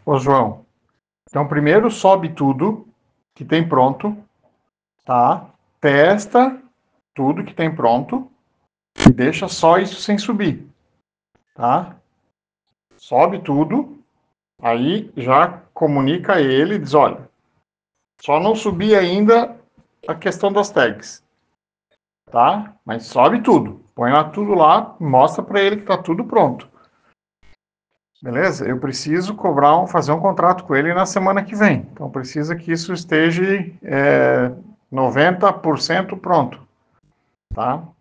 Ô, João, então primeiro sobe tudo que tem pronto, tá? Testa tudo que tem pronto e deixa só isso sem subir, tá? Sobe tudo, aí já comunica a ele, diz, olha, só não subir ainda a questão das tags, tá? Mas sobe tudo, põe lá tudo lá, mostra para ele que tá tudo pronto. Beleza? Eu preciso fazer um contrato com ele na semana que vem. Então precisa que isso esteja 90% pronto, tá?